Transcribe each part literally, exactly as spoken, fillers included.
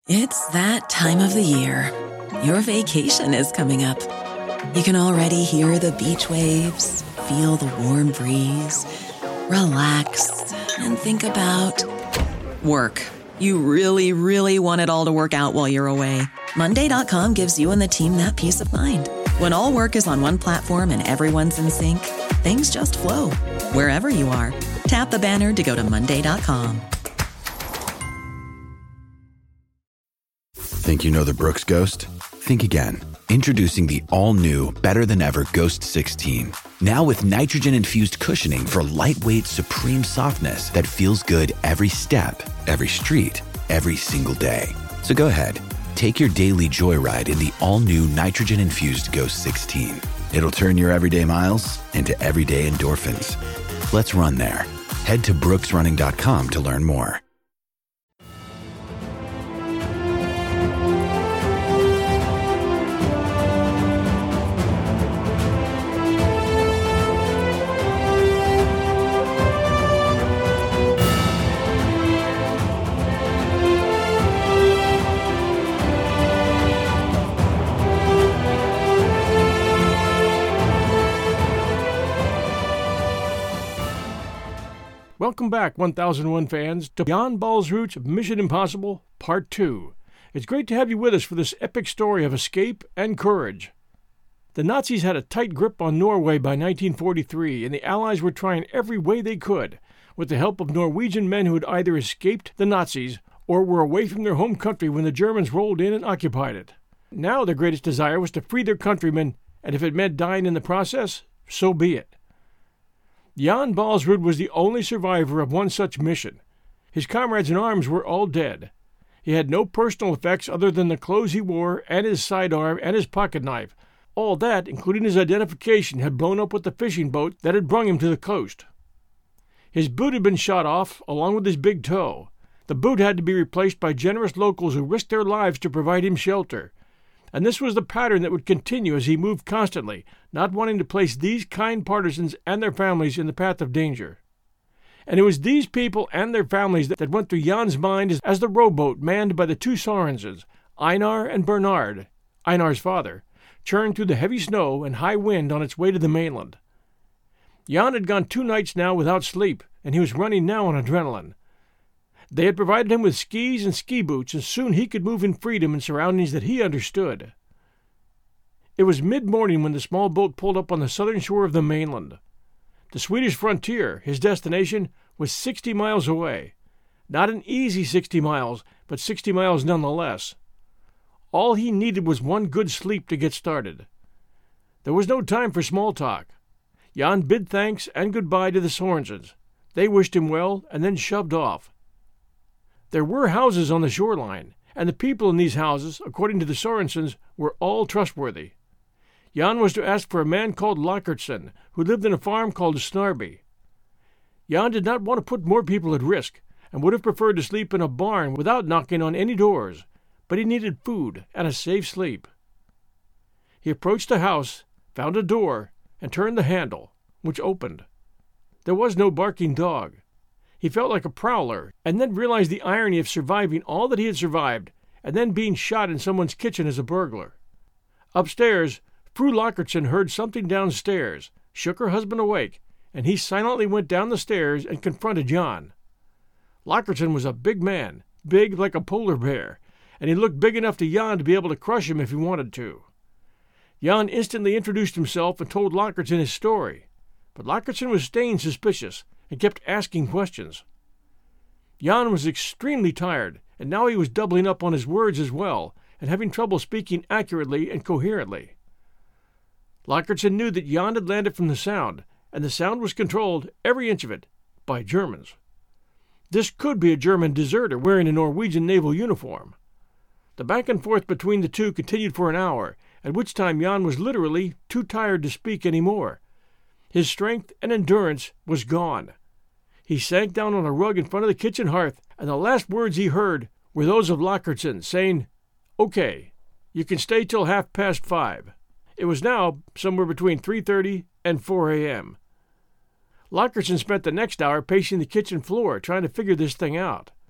It's that time of the year. Your vacation is coming up. You can already hear the beach waves, feel the warm breeze, relax, and think about work. You really, really want it all to work out while you're away. Monday dot com gives you and the team that peace of mind. When all work is on one platform and everyone's in sync, things just flow. Wherever you are, tap the banner to go to Monday dot com. Think you know the Brooks Ghost? Think again. Introducing the all-new, better-than-ever Ghost sixteen. Now with nitrogen-infused cushioning for lightweight, supreme softness that feels good every step, every street, every single day. So go ahead, take your daily joyride in the all-new nitrogen-infused Ghost sixteen. It'll turn your everyday miles into everyday endorphins. Let's run there. Head to brooks running dot com to learn more. Welcome back, one thousand one fans, to Jan Balsrud's Mission Impossible Part two. It's great to have you with us for this epic story of escape and courage. The Nazis had a tight grip on Norway by nineteen forty-three, and the Allies were trying every way they could, with the help of Norwegian men who had either escaped the Nazis or were away from their home country when the Germans rolled in and occupied it. Now their greatest desire was to free their countrymen, and if it meant dying in the process, so be it. Jan Balsrud was the only survivor of one such mission. His comrades in arms were all dead. He had no personal effects other than the clothes he wore and his sidearm and his pocket knife. All that, including his identification, had blown up with the fishing boat that had brung him to the coast. His boot had been shot off, along with his big toe. The boot had to be replaced by generous locals who risked their lives to provide him shelter. And this was the pattern that would continue as he moved constantly, not wanting to place these kind partisans and their families in the path of danger. And it was these people and their families that, that went through Jan's mind as, as the rowboat manned by the two Sorensens, Einar and Bernard, Einar's father, churned through the heavy snow and high wind on its way to the mainland. Jan had gone two nights now without sleep, and he was running now on adrenaline. They had provided him with skis and ski boots, and soon he could move in freedom in surroundings that he understood. It was mid-morning when the small boat pulled up on the southern shore of the mainland. The Swedish frontier, his destination, was sixty miles away. Not an easy sixty miles, but sixty miles nonetheless. All he needed was one good sleep to get started. There was no time for small talk. Jan bid thanks and goodbye to the Sorensens. They wished him well and then shoved off. There were houses on the shoreline, and the people in these houses, according to the Sorensens, were all trustworthy. Jan was to ask for a man called Lockertson, who lived in a farm called Snarby. Jan did not want to put more people at risk, and would have preferred to sleep in a barn without knocking on any doors, but he needed food and a safe sleep. He approached the house, found a door, and turned the handle, which opened. There was no barking dog. He felt like a prowler, and then realized the irony of surviving all that he had survived, and then being shot in someone's kitchen as a burglar. Upstairs, Fru Lockertson heard something downstairs, shook her husband awake, and he silently went down the stairs and confronted Jan. Lockertson was a big man, big like a polar bear, and he looked big enough to Jan to be able to crush him if he wanted to. Jan instantly introduced himself and told Lockertson his story, but Lockertson was staying suspicious and kept asking questions. Jan was extremely tired, and now he was doubling up on his words as well, and having trouble speaking accurately and coherently. Lockertson knew that Jan had landed from the Sound, and the Sound was controlled, every inch of it, by Germans. This could be a German deserter wearing a Norwegian naval uniform. The back and forth between the two continued for an hour, at which time Jan was literally too tired to speak any more. His strength and endurance was gone. He sank down on a rug in front of the kitchen hearth, and the last words he heard were those of Lockertson, saying, "Okay, you can stay till half past five." It was now somewhere between three thirty and four a.m. Lockertson spent the next hour pacing the kitchen floor, trying to figure this thing out.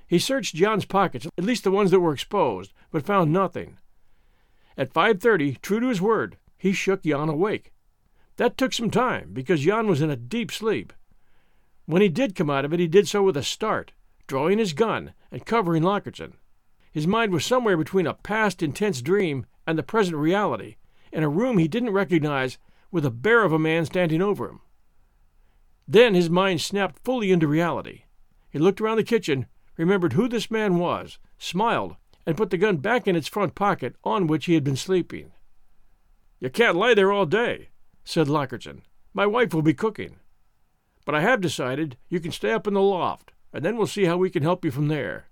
He searched Jan's pockets, at least the ones that were exposed, but found nothing. At five thirty, true to his word, he shook Jan awake. That took some time, because Jan was in a deep sleep. When he did come out of it, he did so with a start, drawing his gun and covering Lockertson. His mind was somewhere between a past intense dream and the present reality, in a room he didn't recognize, with a bear of a man standing over him. Then his mind snapped fully into reality. He looked around the kitchen, remembered who this man was, smiled, and put the gun back in its front pocket on which he had been sleeping. "You can't lie there all day," said Lockertson. "My wife will be cooking. But I have decided you can stay up in the loft, and then we'll see how we can help you from there."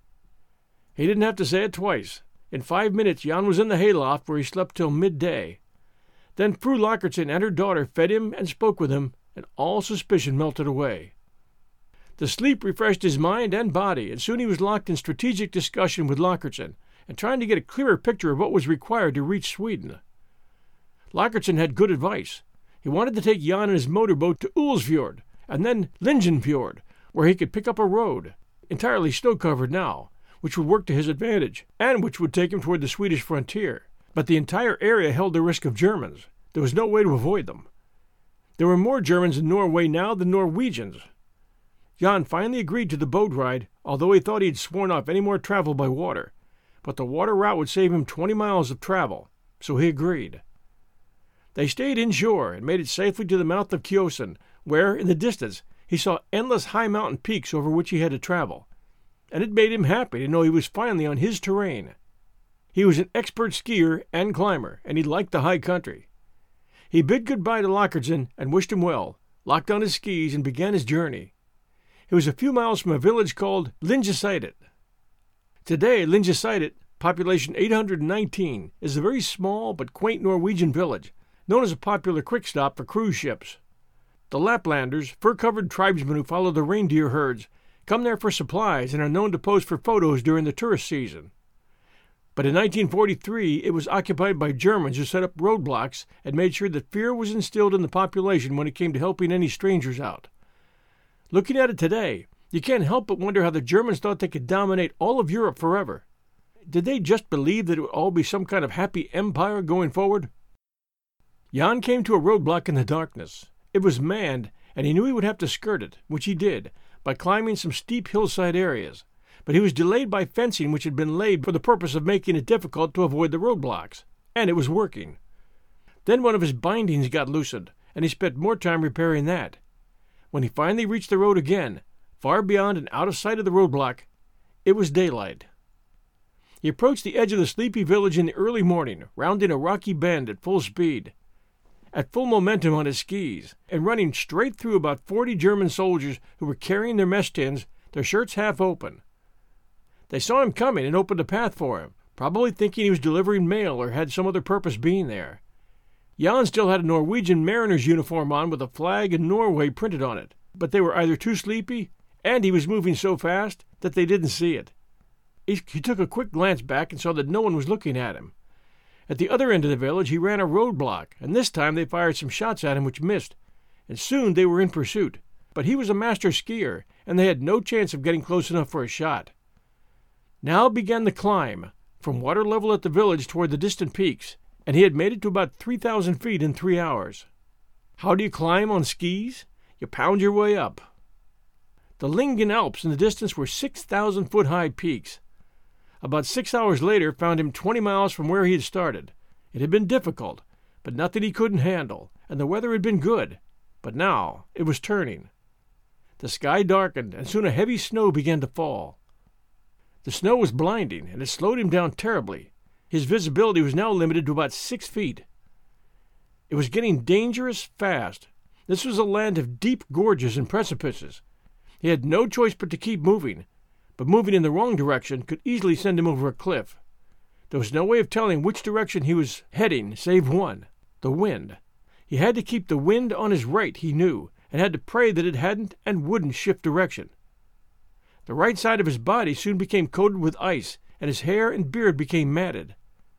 He didn't have to say it twice. In five minutes Jan was in the hayloft, where he slept till midday. Then Fru Lockertson and her daughter fed him and spoke with him, and all suspicion melted away. The sleep refreshed his mind and body, and soon he was locked in strategic discussion with Lockertson, and trying to get a clearer picture of what was required to reach Sweden. Lockertson had good advice. He wanted to take Jan and his motorboat to Ullsfjord, and then Lingenfjord, where he could pick up a road, entirely snow-covered now, which would work to his advantage, and which would take him toward the Swedish frontier. But the entire area held the risk of Germans. There was no way to avoid them. There were more Germans in Norway now than Norwegians. Jan finally agreed to the boat ride, although he thought he had sworn off any more travel by water. But the water route would save him twenty miles of travel, so he agreed. They stayed inshore and made it safely to the mouth of Kjosen, where, in the distance, he saw endless high mountain peaks over which he had to travel. And it made him happy to know he was finally on his terrain. He was an expert skier and climber, and he liked the high country. He bid goodbye to Lockertson and wished him well, locked on his skis, and began his journey. It was a few miles from a village called Lingeseidet. Today, Lingeseidet, population eight hundred nineteen, is a very small but quaint Norwegian village, known as a popular quick stop for cruise ships. The Laplanders, fur-covered tribesmen who follow the reindeer herds, come there for supplies and are known to pose for photos during the tourist season. But in nineteen forty-three, it was occupied by Germans who set up roadblocks and made sure that fear was instilled in the population when it came to helping any strangers out. Looking at it today, you can't help but wonder how the Germans thought they could dominate all of Europe forever. Did they just believe that it would all be some kind of happy empire going forward? Jan came to a roadblock in the darkness. It was manned, and he knew he would have to skirt it, which he did, by climbing some steep hillside areas. But he was delayed by fencing which had been laid for the purpose of making it difficult to avoid the roadblocks, and it was working. Then one of his bindings got loosened, and he spent more time repairing that. When he finally reached the road again, far beyond and out of sight of the roadblock, it was daylight. He approached the edge of the sleepy village in the early morning, rounding a rocky bend at full speed. At full momentum on his skis, and running straight through about forty German soldiers who were carrying their mess tins, their shirts half open. They saw him coming and opened a path for him, probably thinking he was delivering mail or had some other purpose being there. Jan still had a Norwegian mariner's uniform on with a flag and Norway printed on it, but they were either too sleepy, and he was moving so fast that they didn't see it. He, he took a quick glance back and saw that no one was looking at him. At the other end of the village he ran a roadblock, and this time they fired some shots at him which missed, and soon they were in pursuit. But he was a master skier, and they had no chance of getting close enough for a shot. Now began the climb, from water level at the village toward the distant peaks, and he had made it to about three thousand feet in three hours. How do you climb on skis? You pound your way up. The Lingen Alps in the distance were six thousand foot high peaks. About six hours later found him twenty miles from where he had started. It had been difficult, but nothing he couldn't handle, and the weather had been good. But now it was turning. The sky darkened, and soon a heavy snow began to fall. The snow was blinding, and it slowed him down terribly. His visibility was now limited to about six feet. It was getting dangerous fast. This was a land of deep gorges and precipices. He had no choice but to keep moving, but moving in the wrong direction could easily send him over a cliff. There was no way of telling which direction he was heading save one, the wind. He had to keep the wind on his right, he knew, and had to pray that it hadn't and wouldn't shift direction. The right side of his body soon became coated with ice, and his hair and beard became matted.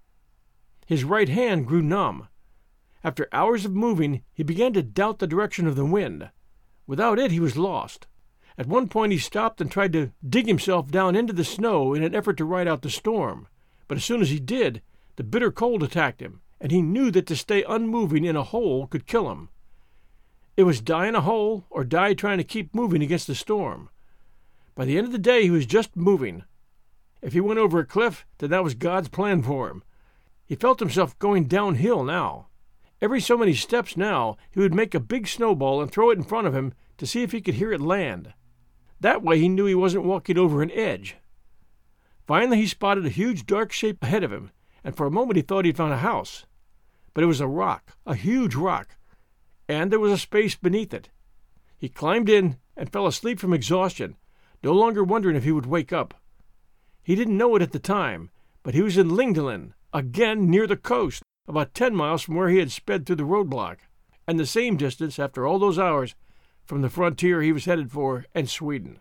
His right hand grew numb. After hours of moving, he began to doubt the direction of the wind. Without it, he was lost. At one point he stopped and tried to dig himself down into the snow in an effort to ride out the storm. But as soon as he did, the bitter cold attacked him, and he knew that to stay unmoving in a hole could kill him. It was die in a hole or die trying to keep moving against the storm. By the end of the day, he was just moving. If he went over a cliff, then that was God's plan for him. He felt himself going downhill now. Every so many steps now, he would make a big snowball and throw it in front of him to see if he could hear it land. That way he knew he wasn't walking over an edge. Finally he spotted a huge dark shape ahead of him, and for a moment he thought he'd found a house. But it was a rock, a huge rock, and there was a space beneath it. He climbed in and fell asleep from exhaustion, no longer wondering if he would wake up. He didn't know it at the time, but he was in Lingdalen, again near the coast, about ten miles from where he had sped through the roadblock, and the same distance, after all those hours, from the frontier he was headed for and Sweden.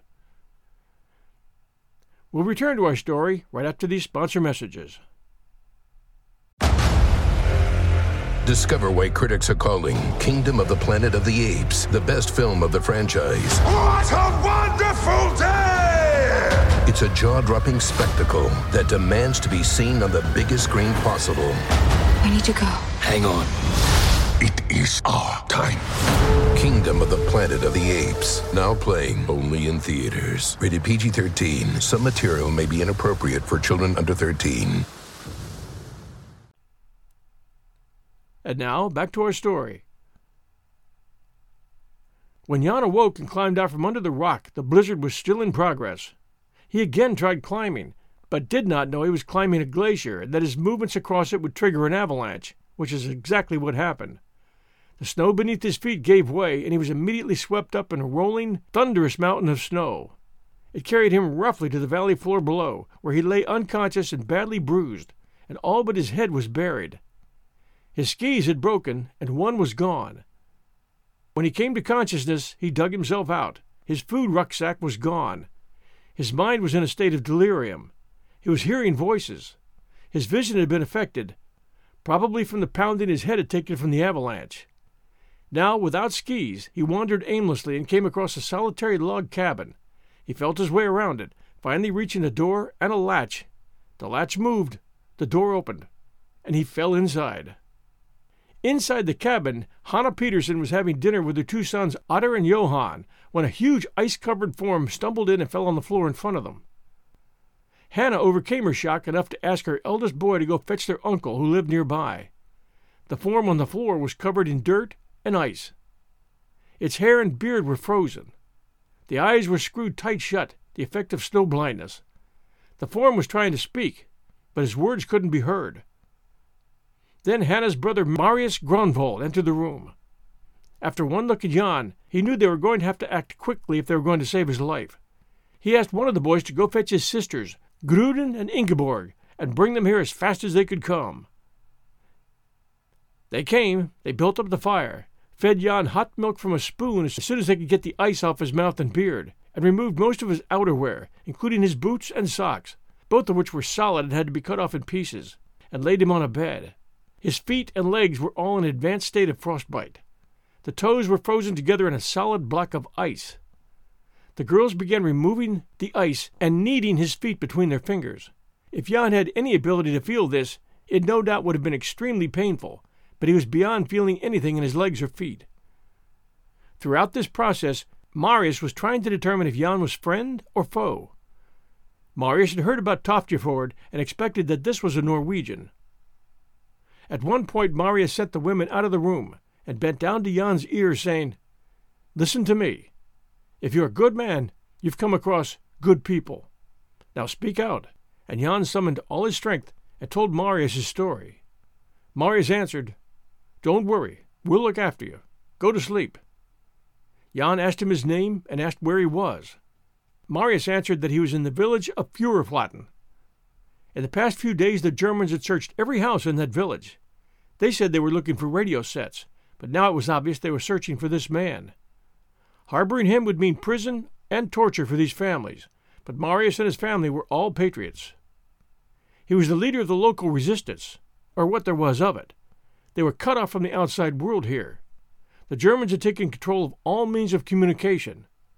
We'll return to our story right after these sponsor messages. Discover why critics are calling Kingdom of the Planet of the Apes the best film of the franchise. What a wonderful day! It's a jaw-dropping spectacle that demands to be seen on the biggest screen possible. We need to go. Hang on. It is our time. Kingdom of the Planet of the Apes. Now playing only in theaters. Rated P G thirteen. Some material may be inappropriate for children under thirteen. And now, back to our story. When Jan awoke and climbed out from under the rock, the blizzard was still in progress. He again tried climbing, but did not know he was climbing a glacier and that his movements across it would trigger an avalanche, which is exactly what happened. The snow beneath his feet gave way, and he was immediately swept up in a rolling, thunderous mountain of snow. It carried him roughly to the valley floor below, where he lay unconscious and badly bruised, and all but his head was buried. His skis had broken, and one was gone. When he came to consciousness, he dug himself out. His food rucksack was gone. His mind was in a state of delirium. He was hearing voices. His vision had been affected, probably from the pounding his head had taken from the avalanche. Now, without skis, he wandered aimlessly and came across a solitary log cabin. He felt his way around it, finally reaching a door and a latch. The latch moved, the door opened, and he fell inside. Inside the cabin, Hanna Peterson was having dinner with her two sons, Otter and Johan, when a huge ice-covered form stumbled in and fell on the floor in front of them. Hannah overcame her shock enough to ask her eldest boy to go fetch their uncle, who lived nearby. The form on the floor was covered in dirt and ice. Its hair and beard were frozen. The eyes were screwed tight shut, the effect of snow blindness. The form was trying to speak, but his words couldn't be heard. Then Hannah's brother Marius Gronvold entered the room. After one look at Jan, he knew they were going to have to act quickly if they were going to save his life. He asked one of the boys to go fetch his sisters, Gruden and Ingeborg, and bring them here as fast as they could come. They came, they built up the fire, fed Jan hot milk from a spoon as soon as they could get the ice off his mouth and beard, and removed most of his outerwear, including his boots and socks, both of which were solid and had to be cut off in pieces, and laid him on a bed. His feet and legs were all in an advanced state of frostbite. The toes were frozen together in a solid block of ice. The girls began removing the ice and kneading his feet between their fingers. If Jan had any ability to feel this, it no doubt would have been extremely painful, but he was beyond feeling anything in his legs or feet. Throughout this process, Marius was trying to determine if Jan was friend or foe. Marius had heard about Tofjefjord and expected that this was a Norwegian. At one point, Marius sent the women out of the room and bent down to Jan's ear, saying, "Listen to me. If you're a good man, you've come across good people. Now speak out." And Jan summoned all his strength and told Marius his story. Marius answered, "Don't worry. We'll look after you. Go to sleep." Jan asked him his name and asked where he was. Marius answered that he was in the village of Furuflatten. In the past few days, the Germans had searched every house in that village. They said they were looking for radio sets, but now it was obvious they were searching for this man. Harboring him would mean prison and torture for these families, but Marius and his family were all patriots. He was the leader of the local resistance, or what there was of it. They were cut off from the outside world here. The Germans had taken control of all means of communication.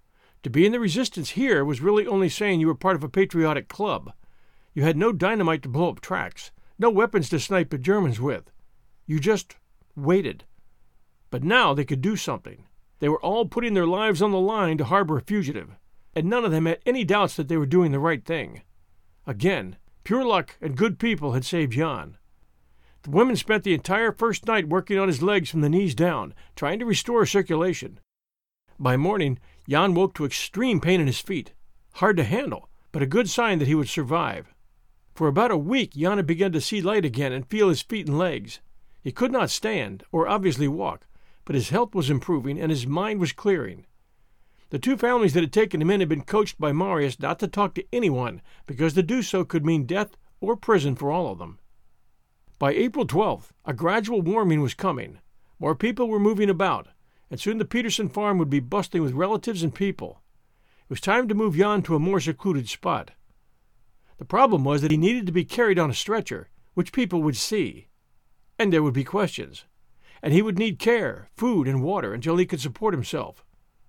To be in the resistance here was really only saying you were part of a patriotic club. You had no dynamite to blow up tracks, no weapons to snipe the Germans with. You just waited. But now they could do something. They were all putting their lives on the line to harbor a fugitive, and none of them had any doubts that they were doing the right thing. Again, pure luck and good people had saved Jan. The women spent the entire first night working on his legs from the knees down, trying to restore circulation. By morning, Jan woke to extreme pain in his feet. Hard to handle, but a good sign that he would survive. For about a week, Jan had begun to see light again and feel his feet and legs. He could not stand, or obviously walk, but his health was improving and his mind was clearing. The two families that had taken him in had been coached by Marius not to talk to anyone, because to do so could mean death or prison for all of them. By April twelfth, a gradual warming was coming. More people were moving about, and soon the Peterson farm would be bustling with relatives and people. It was time to move Jan to a more secluded spot. The problem was that he needed to be carried on a stretcher, which people would see. And there would be questions. And he would need care, food, and water until he could support himself.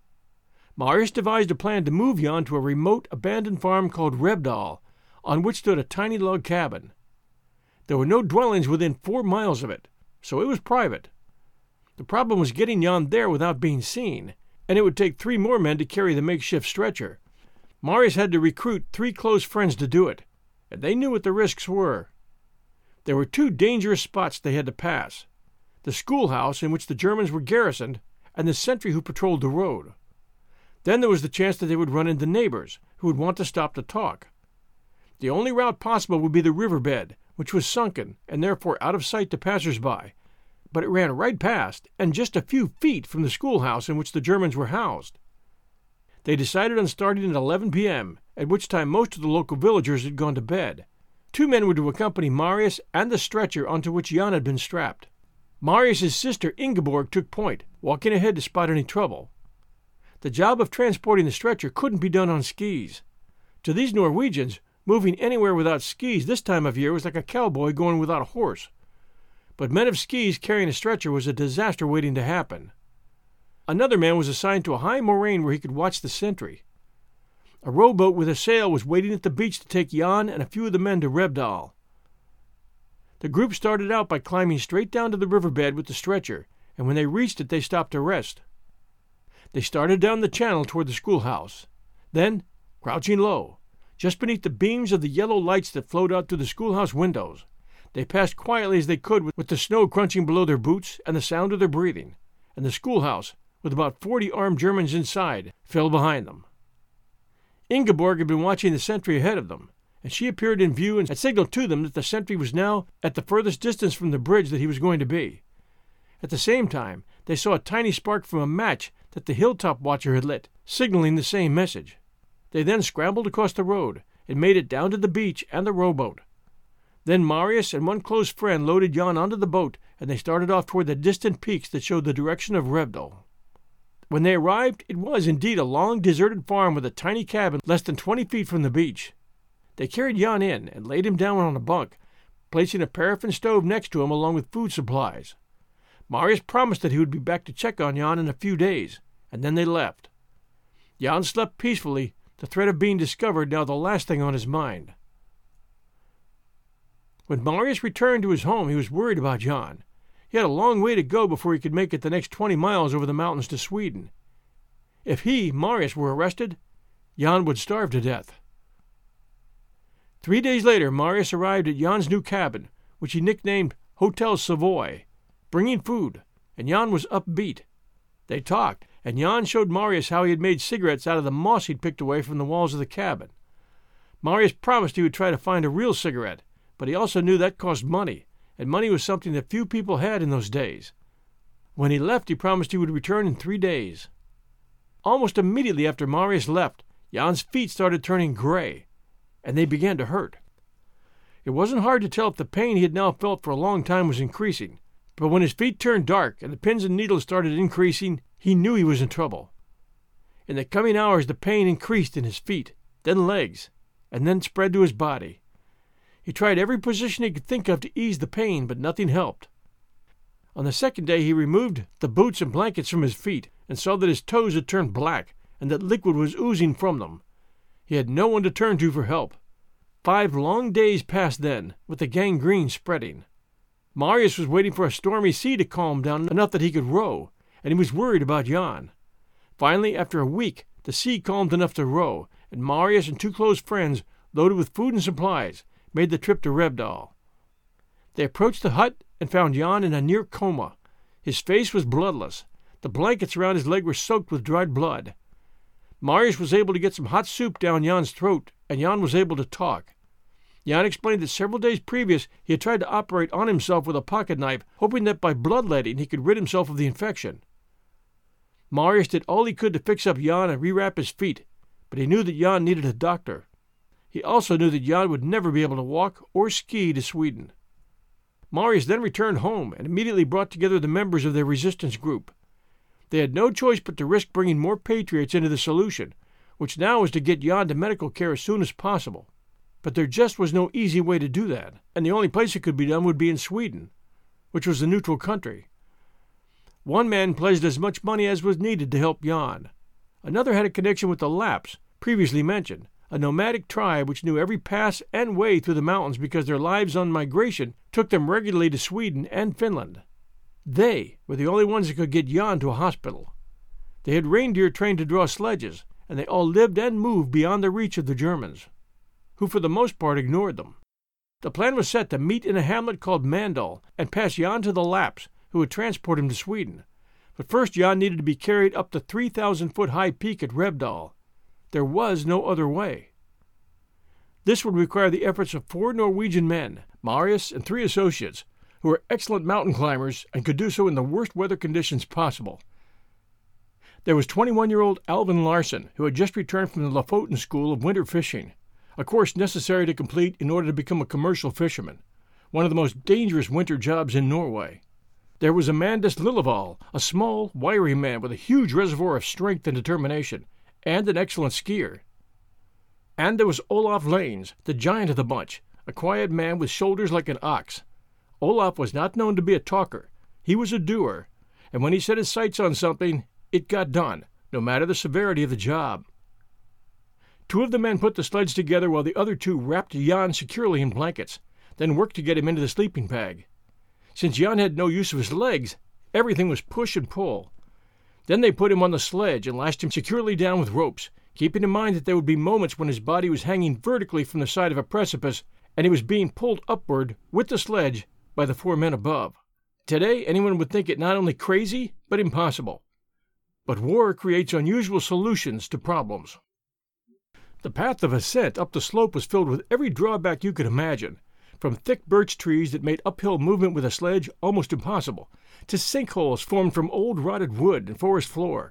Marius devised a plan to move Jan to a remote, abandoned farm called Rebdal, on which stood a tiny log cabin. There were no dwellings within four miles of it, so it was private. The problem was getting Jan there without being seen, and it would take three more men to carry the makeshift stretcher. Marius had to recruit three close friends to do it, and they knew what the risks were. There were two dangerous spots they had to pass: the schoolhouse in which the Germans were garrisoned, and the sentry who patrolled the road. Then there was the chance that they would run into neighbors who would want to stop to talk. The only route possible would be the riverbed, which was sunken and therefore out of sight to passers-by, but it ran right past and just a few feet from the schoolhouse in which the Germans were housed. They decided on starting at eleven p.m., at which time most of the local villagers had gone to bed. Two men were to accompany Marius and the stretcher onto which Jan had been strapped. Marius's sister Ingeborg took point, walking ahead to spot any trouble. The job of transporting the stretcher couldn't be done on skis. To these Norwegians, moving anywhere without skis this time of year was like a cowboy going without a horse. But men of skis carrying a stretcher was a disaster waiting to happen. Another man was assigned to a high moraine where he could watch the sentry. A rowboat with a sail was waiting at the beach to take Jan and a few of the men to Rebdal. The group started out by climbing straight down to the riverbed with the stretcher, and when they reached it they stopped to rest. They started down the channel toward the schoolhouse. Then, crouching low, just beneath the beams of the yellow lights that flowed out through the schoolhouse windows, they passed quietly as they could with the snow crunching below their boots and the sound of their breathing, and the schoolhouse, with about forty armed Germans inside, fell behind them. Ingeborg had been watching the sentry ahead of them, and she appeared in view and had signaled to them that the sentry was now at the furthest distance from the bridge that he was going to be. At the same time, they saw a tiny spark from a match that the hilltop watcher had lit, signaling the same message. They then scrambled across the road and made it down to the beach and the rowboat. Then Marius and one close friend loaded Jan onto the boat, and they started off toward the distant peaks that showed the direction of Rebdal. When they arrived, it was indeed a long, deserted farm with a tiny cabin less than twenty feet from the beach. They carried Jan in and laid him down on a bunk, placing a paraffin stove next to him along with food supplies. Marius promised that he would be back to check on Jan in a few days, and then they left. Jan slept peacefully, the threat of being discovered now the last thing on his mind. When Marius returned to his home, he was worried about Jan. He had a long way to go before he could make it the next twenty miles over the mountains to Sweden. If he, Marius, were arrested, Jan would starve to death. Three days later, Marius arrived at Jan's new cabin, which he nicknamed Hotel Savoy, bringing food, and Jan was upbeat. They talked, and Jan showed Marius how he had made cigarettes out of the moss he'd picked away from the walls of the cabin. Marius promised he would try to find a real cigarette, but he also knew that cost money, and money was something that few people had in those days. When he left, he promised he would return in three days. Almost immediately after Marius left, Jan's feet started turning gray, and they began to hurt. It wasn't hard to tell if the pain he had now felt for a long time was increasing, but when his feet turned dark and the pins and needles started increasing, he knew he was in trouble. In the coming hours, the pain increased in his feet, then legs, and then spread to his body. He tried every position he could think of to ease the pain, but nothing helped. On the second day he removed the boots and blankets from his feet and saw that his toes had turned black and that liquid was oozing from them. He had no one to turn to for help. Five long days passed then, with the gangrene spreading. Marius was waiting for a stormy sea to calm down enough that he could row, and he was worried about Jan. Finally, after a week, the sea calmed enough to row, and Marius and two close friends, loaded with food and supplies, made the trip to Rebdal. They approached the hut and found Jan in a near coma. His face was bloodless. The blankets around his leg were soaked with dried blood. Marius was able to get some hot soup down Jan's throat, and Jan was able to talk. Jan explained that several days previous he had tried to operate on himself with a pocket knife, hoping that by bloodletting he could rid himself of the infection. Marius did all he could to fix up Jan and rewrap his feet, but he knew that Jan needed a doctor. He also knew that Jan would never be able to walk or ski to Sweden. Marius then returned home and immediately brought together the members of their resistance group. They had no choice but to risk bringing more patriots into the solution, which now was to get Jan to medical care as soon as possible. But there just was no easy way to do that, and the only place it could be done would be in Sweden, which was a neutral country. One man pledged as much money as was needed to help Jan. Another had a connection with the Lapps, previously mentioned, a nomadic tribe which knew every pass and way through the mountains because their lives on migration took them regularly to Sweden and Finland. They were the only ones that could get Jan to a hospital. They had reindeer trained to draw sledges, and they all lived and moved beyond the reach of the Germans, who for the most part ignored them. The plan was set to meet in a hamlet called Mandal and pass Jan to the Lapps, who would transport him to Sweden. But first Jan needed to be carried up the three thousand foot high peak at Rebdal. There was no other way. This would require the efforts of four Norwegian men, Marius and three associates, who were excellent mountain climbers and could do so in the worst weather conditions possible. There was twenty-one-year-old Alvin Larsen, who had just returned from the Lofoten School of winter fishing, a course necessary to complete in order to become a commercial fisherman, one of the most dangerous winter jobs in Norway. There was Amandus Lillevall, a small, wiry man with a huge reservoir of strength and determination, and an excellent skier. And there was Olaf Lanes, the giant of the bunch, a quiet man with shoulders like an ox. Olaf was not known to be a talker. He was a doer, and when he set his sights on something, it got done, no matter the severity of the job. Two of the men put the sleds together while the other two wrapped Jan securely in blankets, then worked to get him into the sleeping bag. Since Jan had no use of his legs, everything was push and pull. Then they put him on the sledge and lashed him securely down with ropes, keeping in mind that there would be moments when his body was hanging vertically from the side of a precipice and he was being pulled upward with the sledge by the four men above. Today, anyone would think it not only crazy, but impossible. But war creates unusual solutions to problems. The path of ascent up the slope was filled with every drawback you could imagine, from thick birch trees that made uphill movement with a sledge almost impossible, to sinkholes formed from old rotted wood and forest floor.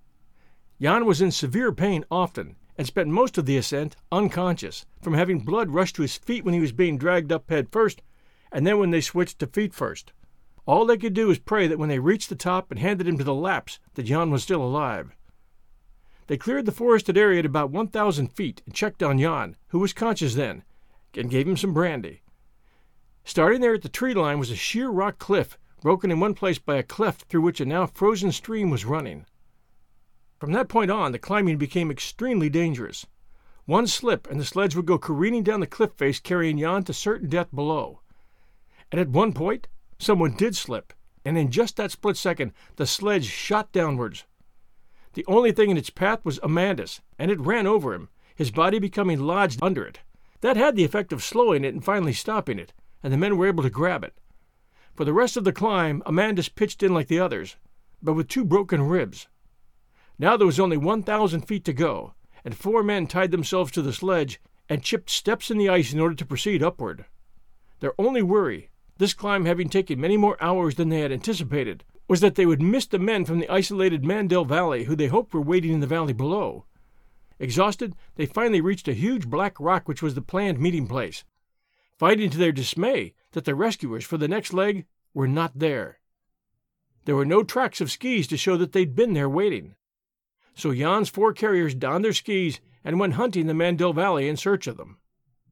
Jan was in severe pain often, and spent most of the ascent unconscious, from having blood rush to his feet when he was being dragged up head first, and then when they switched to feet first. All they could do was pray that when they reached the top and handed him to the Lapps, that Jan was still alive. They cleared the forested area at about one thousand feet and checked on Jan, who was conscious then, and gave him some brandy. Starting there at the tree line was a sheer rock cliff, broken in one place by a cleft through which a now frozen stream was running. From that point on, the climbing became extremely dangerous. One slip and the sledge would go careening down the cliff face, carrying Jan to certain death below. And at one point, someone did slip, and in just that split second, the sledge shot downwards. The only thing in its path was Amandus, and it ran over him, his body becoming lodged under it. That had the effect of slowing it and finally stopping it, and the men were able to grab it. For the rest of the climb, Amandus pitched in like the others, but with two broken ribs. Now there was only one thousand feet to go, and four men tied themselves to the sledge and chipped steps in the ice in order to proceed upward. Their only worry, this climb having taken many more hours than they had anticipated, was that they would miss the men from the isolated Mandel Valley who they hoped were waiting in the valley below. Exhausted, they finally reached a huge black rock which was the planned meeting place, finding to their dismay that the rescuers for the next leg were not there. There were no tracks of skis to show that they'd been there waiting. So Jan's four carriers donned their skis and went hunting the Mandel Valley in search of them.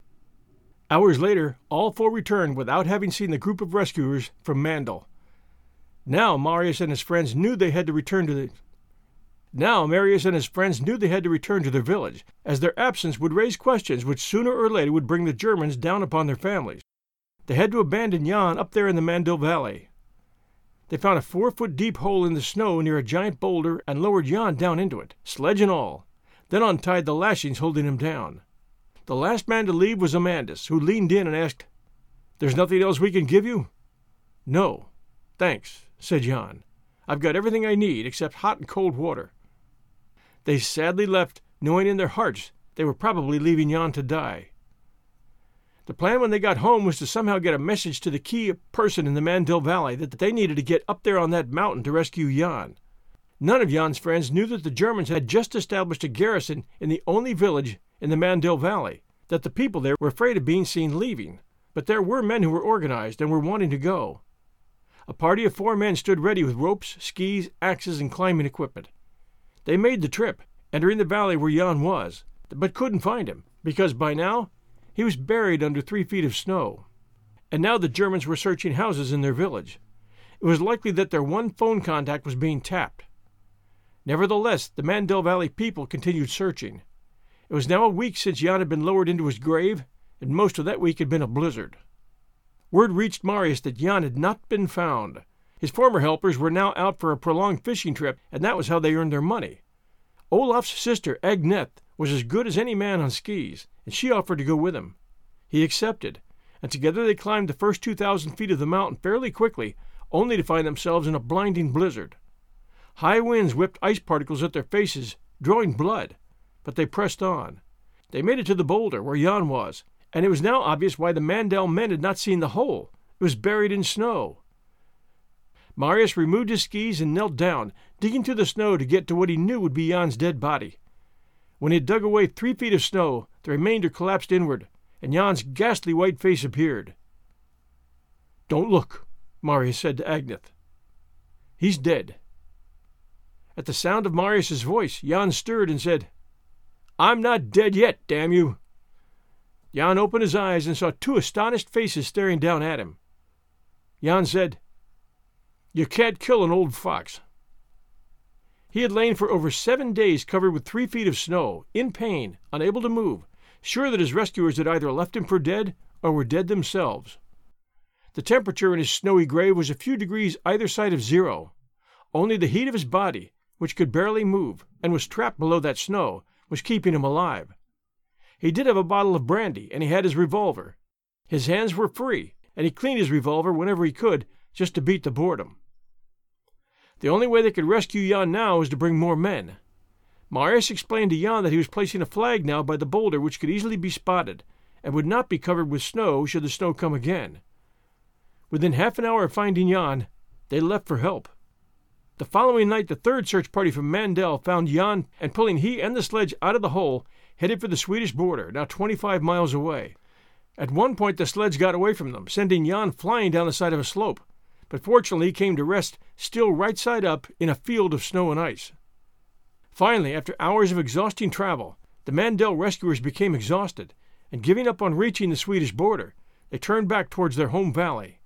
Hours later, all four returned without having seen the group of rescuers from Mandel. Now Marius and his friends knew they had to return to the... Now Marius and his friends knew they had to return to their village, as their absence would raise questions which sooner or later would bring the Germans down upon their families. They had to abandon Jan up there in the Mandel Valley. They found a four-foot-deep hole in the snow near a giant boulder and lowered Jan down into it, sledge and all, then untied the lashings holding him down. The last man to leave was Amandus, who leaned in and asked, "There's nothing else we can give you?" "No, thanks," said Jan. "I've got everything I need except hot and cold water." They sadly left, knowing in their hearts they were probably leaving Jan to die. The plan when they got home was to somehow get a message to the key person in the Mandel Valley that they needed to get up there on that mountain to rescue Jan. None of Jan's friends knew that the Germans had just established a garrison in the only village in the Mandel Valley, that the people there were afraid of being seen leaving, but there were men who were organized and were wanting to go. A party of four men stood ready with ropes, skis, axes, and climbing equipment. They made the trip, entering the valley where Jan was, but couldn't find him, because by now he was buried under three feet of snow. And now the Germans were searching houses in their village. It was likely that their one phone contact was being tapped. Nevertheless, the Mandel Valley people continued searching. It was now a week since Jan had been lowered into his grave, and most of that week had been a blizzard. Word reached Marius that Jan had not been found. His former helpers were now out for a prolonged fishing trip, and that was how they earned their money. Olaf's sister, Agneth, was as good as any man on skis, and she offered to go with him. He accepted, and together they climbed the first two thousand feet of the mountain fairly quickly, only to find themselves in a blinding blizzard. High winds whipped ice particles at their faces, drawing blood, but they pressed on. They made it to the boulder where Jan was, and it was now obvious why the Mandel men had not seen the hole. It was buried in snow. Marius removed his skis and knelt down, digging through the snow to get to what he knew would be Jan's dead body. When he had dug away three feet of snow, the remainder collapsed inward, and Jan's ghastly white face appeared. "Don't look," Marius said to Agneth. "He's dead." At the sound of Marius's voice, Jan stirred and said, "I'm not dead yet, damn you." Jan opened his eyes and saw two astonished faces staring down at him. Jan said, "You can't kill an old fox." He had lain for over seven days covered with three feet of snow, in pain, unable to move, sure that his rescuers had either left him for dead or were dead themselves. The temperature in his snowy grave was a few degrees either side of zero. Only the heat of his body, which could barely move and was trapped below that snow, was keeping him alive. He did have a bottle of brandy, and he had his revolver. His hands were free, and he cleaned his revolver whenever he could, just to beat the boredom. The only way they could rescue Jan now was to bring more men. Marius explained to Jan that he was placing a flag now by the boulder which could easily be spotted, and would not be covered with snow should the snow come again. Within half an hour of finding Jan, they left for help. The following night the third search party from Mandel found Jan, and pulling he and the sledge out of the hole, headed for the Swedish border, now twenty-five miles away. At one point the sledge got away from them, sending Jan flying down the side of a slope, but fortunately he came to rest still right side up in a field of snow and ice. Finally, after hours of exhausting travel, the Mandel rescuers became exhausted, and giving up on reaching the Swedish border, they turned back towards their home valley.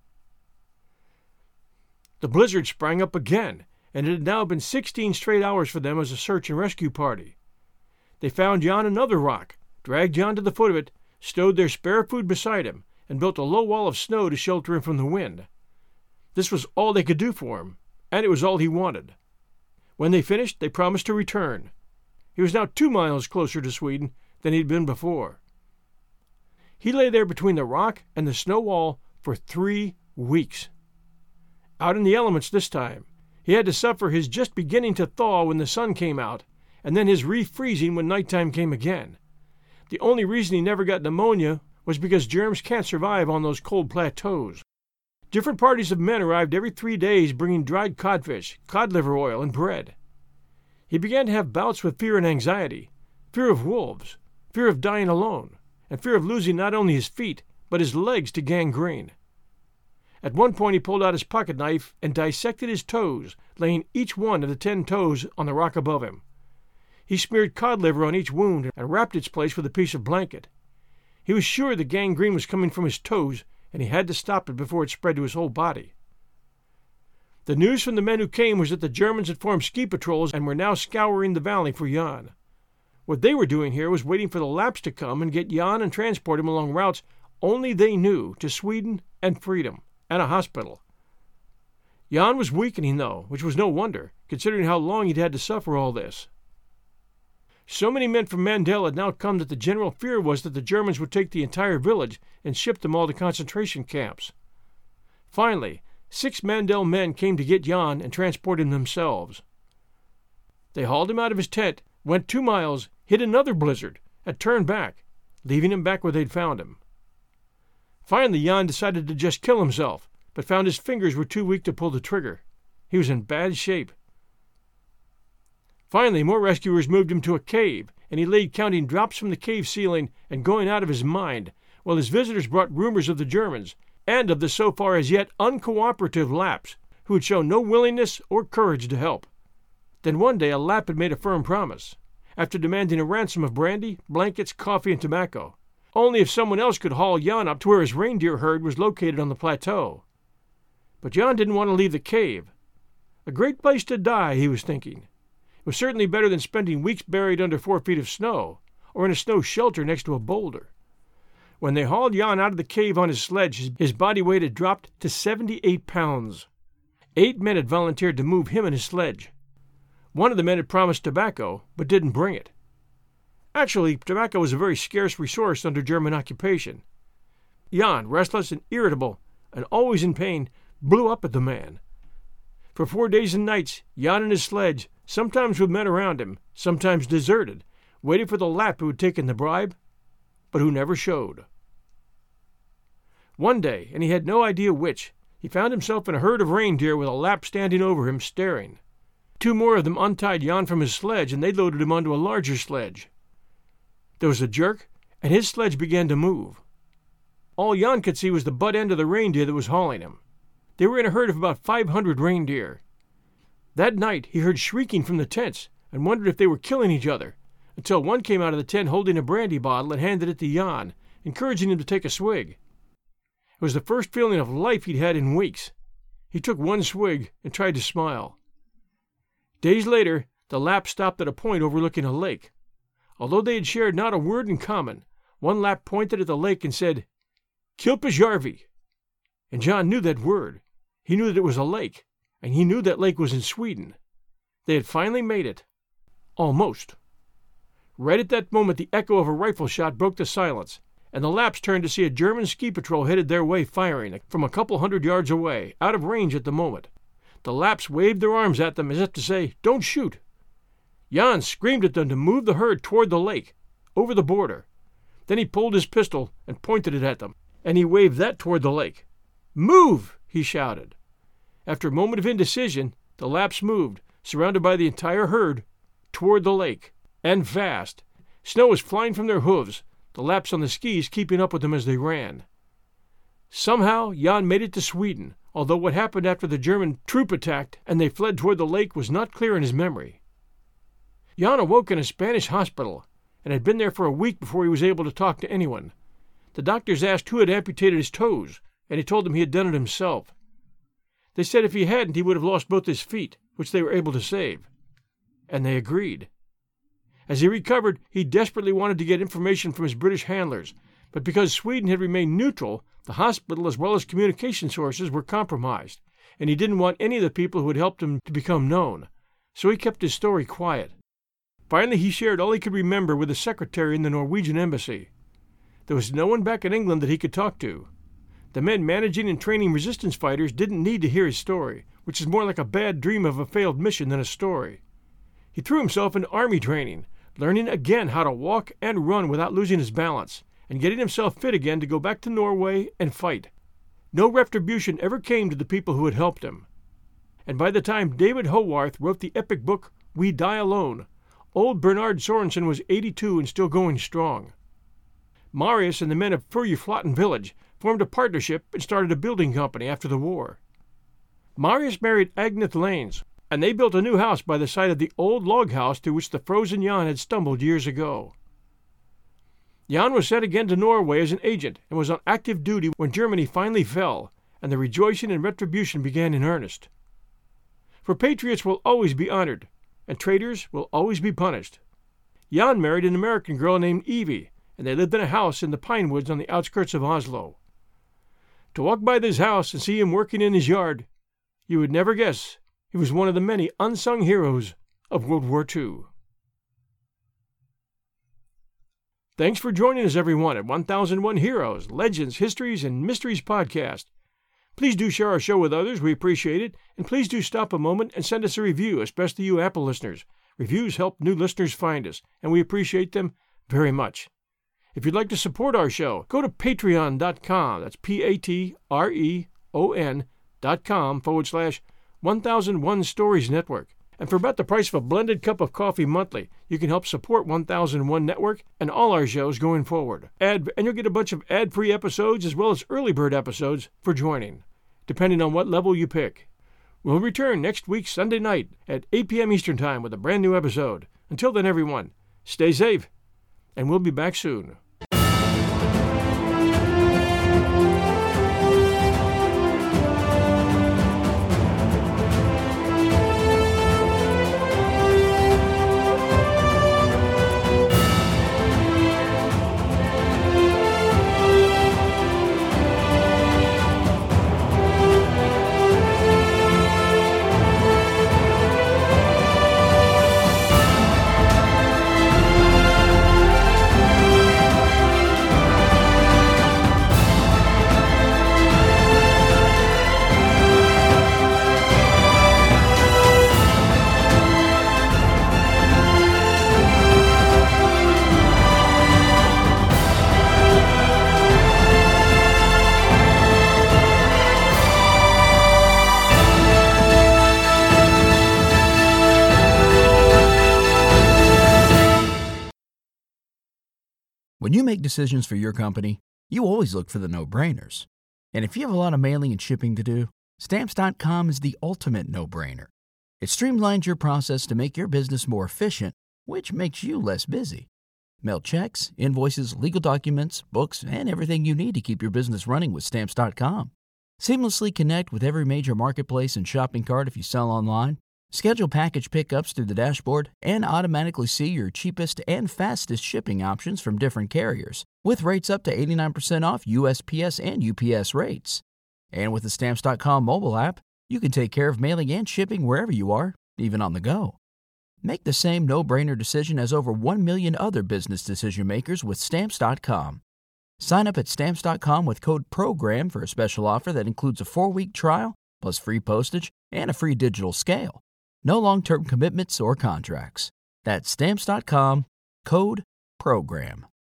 The blizzard sprang up again, and it had now been sixteen straight hours for them as a search and rescue party. They found Jan another rock, dragged Jan to the foot of it, stowed their spare food beside him, and built a low wall of snow to shelter him from the wind. This was all they could do for him, and it was all he wanted. When they finished, they promised to return. He was now two miles closer to Sweden than he'd been before. He lay there between the rock and the snow wall for three weeks. Out in the elements this time, he had to suffer his just beginning to thaw when the sun came out, and then his refreezing when nighttime came again. The only reason he never got pneumonia was because germs can't survive on those cold plateaus. Different parties of men arrived every three days bringing dried codfish, cod liver oil, and bread. He began to have bouts with fear and anxiety, fear of wolves, fear of dying alone, and fear of losing not only his feet, but his legs to gangrene. At one point he pulled out his pocket knife and dissected his toes, laying each one of the ten toes on the rock above him. He smeared cod liver on each wound and wrapped its place with a piece of blanket. He was sure the gangrene was coming from his toes, and he had to stop it before it spread to his whole body. The news from the men who came was that the Germans had formed ski patrols and were now scouring the valley for Jan. What they were doing here was waiting for the Lapps to come and get Jan and transport him along routes only they knew to Sweden and freedom and a hospital. Jan was weakening, though, which was no wonder, considering how long he'd had to suffer all this. So many men from Mandel had now come that the general fear was that the Germans would take the entire village and ship them all to concentration camps. Finally, six Mandel men came to get Jan and transport him themselves. They hauled him out of his tent, went two miles, hit another blizzard, and turned back, leaving him back where they'd found him. Finally, Jan decided to just kill himself, but found his fingers were too weak to pull the trigger. He was in bad shape. Finally, more rescuers moved him to a cave, and he lay counting drops from the cave ceiling and going out of his mind, while his visitors brought rumors of the Germans, and of the so far as yet uncooperative Lapps, who had shown no willingness or courage to help. Then one day a Lapp had made a firm promise, after demanding a ransom of brandy, blankets, coffee, and tobacco, only if someone else could haul Jan up to where his reindeer herd was located on the plateau. But Jan didn't want to leave the cave. A great place to die, he was thinking. It was certainly better than spending weeks buried under four feet of snow, or in a snow shelter next to a boulder. When they hauled Jan out of the cave on his sledge, his body weight had dropped to seventy-eight pounds. Eight men had volunteered to move him and his sledge. One of the men had promised tobacco, but didn't bring it. Actually, tobacco was a very scarce resource under German occupation. Jan, restless and irritable, and always in pain, blew up at the man. For four days and nights, Jan and his sledge, sometimes with men around him, sometimes deserted, waited for the Lapp who had taken the bribe, but who never showed. One day, and he had no idea which, he found himself in a herd of reindeer with a Lapp standing over him, staring. Two more of them untied Jan from his sledge, and they loaded him onto a larger sledge. There was a jerk, and his sledge began to move. All Jan could see was the butt end of the reindeer that was hauling him. They were in a herd of about five hundred reindeer. That night he heard shrieking from the tents and wondered if they were killing each other, until one came out of the tent holding a brandy bottle and handed it to Jan, encouraging him to take a swig. It was the first feeling of life he'd had in weeks. He took one swig and tried to smile. Days later, the Lapp stopped at a point overlooking a lake. Although they had shared not a word in common, one Lapp pointed at the lake and said, "Kilpisjärvi." And Jan knew that word. He knew that it was a lake, and he knew that lake was in Sweden. They had finally made it. Almost. Right at that moment, the echo of a rifle shot broke the silence, and the Lapps turned to see a German ski patrol headed their way, firing from a couple hundred yards away, out of range at the moment. The Lapps waved their arms at them as if to say, "Don't shoot." Jan screamed at them to move the herd toward the lake, over the border. Then he pulled his pistol and pointed it at them, and he waved that toward the lake. "Move!" he shouted. After a moment of indecision, the Lapps moved, surrounded by the entire herd, toward the lake, and fast. Snow was flying from their hooves, the Lapps on the skis keeping up with them as they ran. Somehow Jan made it to Sweden, although what happened after the German troop attacked and they fled toward the lake was not clear in his memory. Jan awoke in a Spanish hospital, and had been there for a week before he was able to talk to anyone. The doctors asked who had amputated his toes, and he told them he had done it himself. They said if he hadn't, he would have lost both his feet, which they were able to save. And they agreed. As he recovered, he desperately wanted to get information from his British handlers, but because Sweden had remained neutral, the hospital as well as communication sources were compromised, and he didn't want any of the people who had helped him to become known, so he kept his story quiet. Finally, he shared all he could remember with the secretary in the Norwegian embassy. There was no one back in England that he could talk to. The men managing and training resistance fighters didn't need to hear his story, which is more like a bad dream of a failed mission than a story. He threw himself into army training, learning again how to walk and run without losing his balance, and getting himself fit again to go back to Norway and fight. No retribution ever came to the people who had helped him. And by the time David Howarth wrote the epic book We Die Alone, old Bernard Sorensen was eighty-two and still going strong. Marius and the men of Furuflatten village formed a partnership and started a building company after the war. Marius married Agneth Lanes, and they built a new house by the side of the old log house to which the frozen Jan had stumbled years ago. Jan was sent again to Norway as an agent and was on active duty when Germany finally fell, and the rejoicing and retribution began in earnest. For patriots will always be honored, and traitors will always be punished. Jan married an American girl named Evie, and they lived in a house in the pine woods on the outskirts of Oslo. To walk by this house and see him working in his yard, you would never guess he was one of the many unsung heroes of World War Two. Thanks for joining us, everyone, at one thousand one Heroes, Legends, Histories, and Mysteries podcast. Please do share our show with others. We appreciate it. And please do stop a moment and send us a review, especially you Apple listeners. Reviews help new listeners find us, and we appreciate them very much. If you'd like to support our show, go to patreon dot com. That's P A T R E O N dot com forward slash one thousand one Stories Network. And for about the price of a blended cup of coffee monthly, you can help support one thousand one Network and all our shows going forward. Ad, and you'll get a bunch of ad-free episodes as well as early bird episodes for joining, depending on what level you pick. We'll return next week Sunday night at eight p.m. Eastern Time with a brand new episode. Until then, everyone, stay safe, and we'll be back soon. When you make decisions for your company, you always look for the no-brainers. And if you have a lot of mailing and shipping to do, Stamps dot com is the ultimate no-brainer. It streamlines your process to make your business more efficient, which makes you less busy. Mail checks, invoices, legal documents, books, and everything you need to keep your business running with Stamps dot com. Seamlessly connect with every major marketplace and shopping cart if you sell online. Schedule package pickups through the dashboard and automatically see your cheapest and fastest shipping options from different carriers, with rates up to eighty-nine percent off U S P S and U P S rates. And with the Stamps dot com mobile app, you can take care of mailing and shipping wherever you are, even on the go. Make the same no-brainer decision as over one million other business decision makers with Stamps dot com. Sign up at Stamps dot com with code PROGRAM for a special offer that includes a four-week trial, plus free postage and a free digital scale. No long-term commitments or contracts. That's Stamps dot com, code PROGRAM.